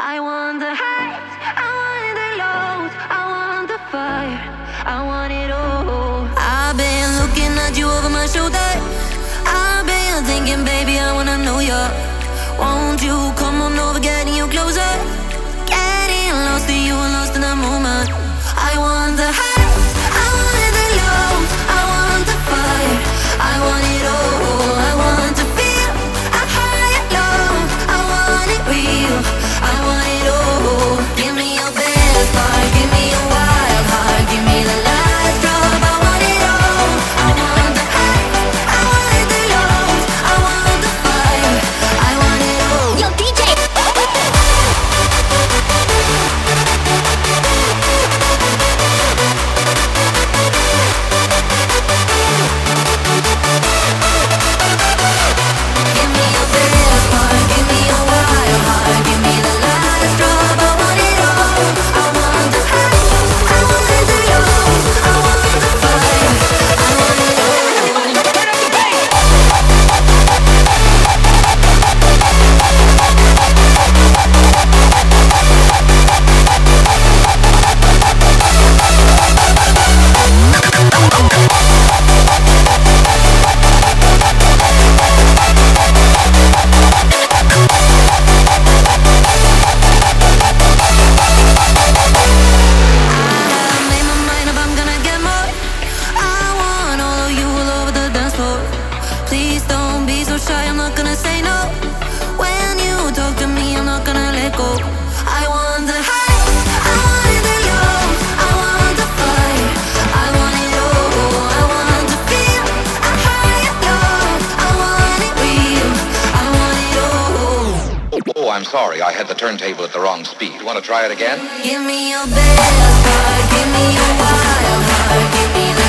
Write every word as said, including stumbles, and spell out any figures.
I want the highs, I want the lows, I want the fire, I want it all. I've been looking at you over my shoulder. I've been thinking, baby, I wanna know you. Won't you come on over, getting you closer? Getting lost in you and lost in the moment. I want the highs, I want the lows, I want the fire, I want it all. I want to feel a high and low, I want it real, I want it all. Give me your best part, give me your wild heart, give me the last drop, I want it all. I want the highs, I want the lows, I want the fire, I want it all. Yo, D J. Give me your best part, give me your wild heart, give me the last drop, I want it all. I want the highs, I want the lows, I want the fire, I want it all. Turn up the bass. I made my mind up, I'm gonna get more. I want all of you all over the dance floor. Please don't be so shy, I'm not gonna say no. When you talk to me, I'm not gonna let go. I want the highs, I want the lows, I want the fire, I want it all. I want to feel a high and low, I want it real, I want it all. Oh, I'm sorry, I had the turntable at the wrong speed. You want to try it again? Give me your best part, give me your wild heart, give me the